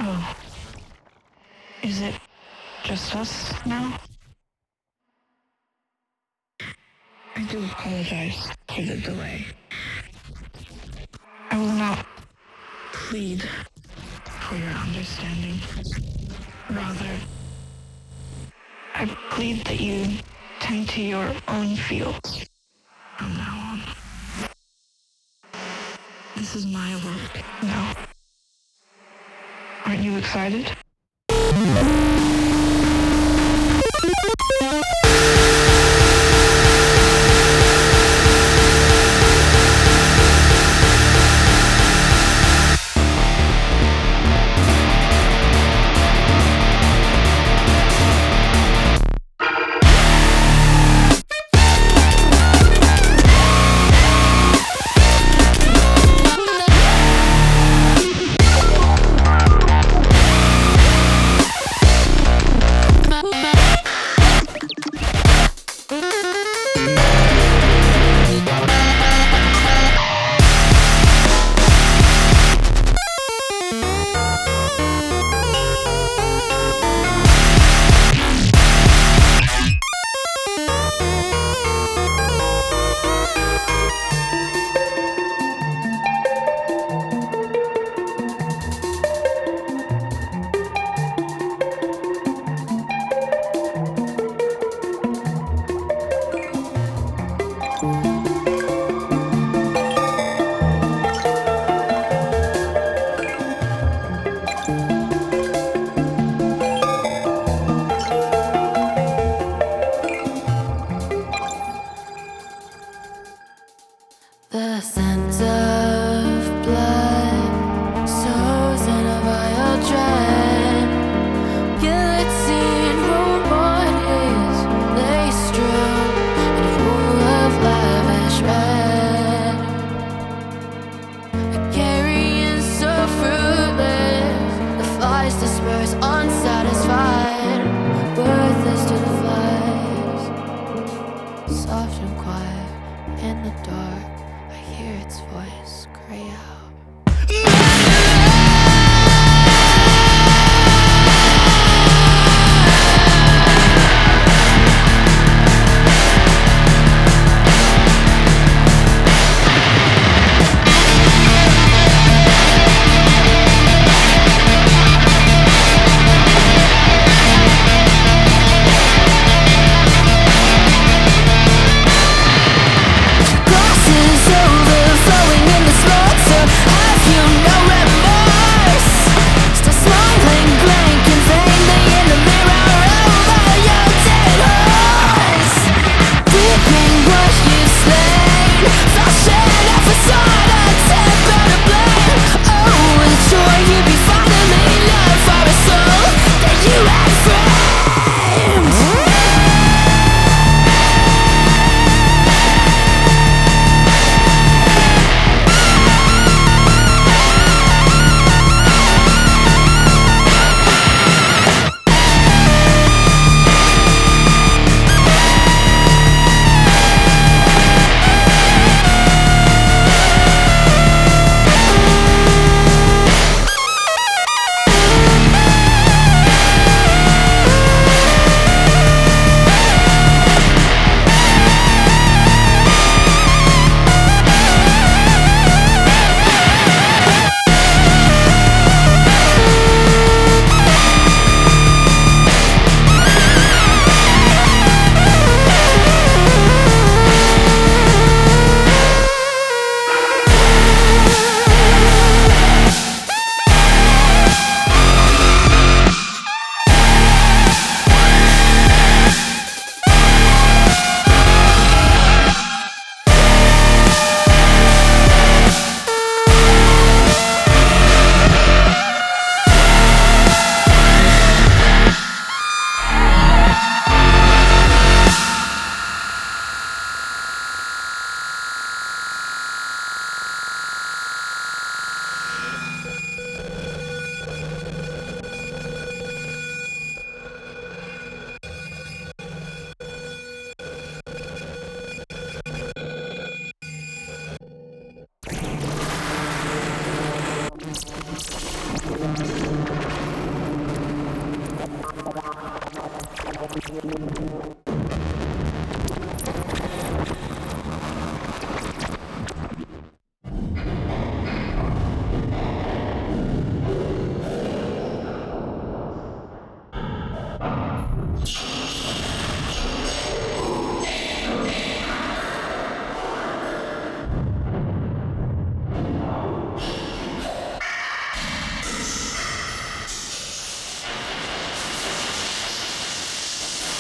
Oh, is it just us now? I do apologize for the delay. I will not plead for your understanding. Rather, I plead that you tend to your own fields from now on. This is my work now. Aren't you excited? The scent of blood sows in a vile dread. Guillotine rolled bodies lay strewn in a pool of lavish red. A carrion so fruitless, the flies disperse unsatisfied, worthless to the flies. Soft and quiet in the dark, I hear its voice cry out. Glasses overflowing in the slaughter.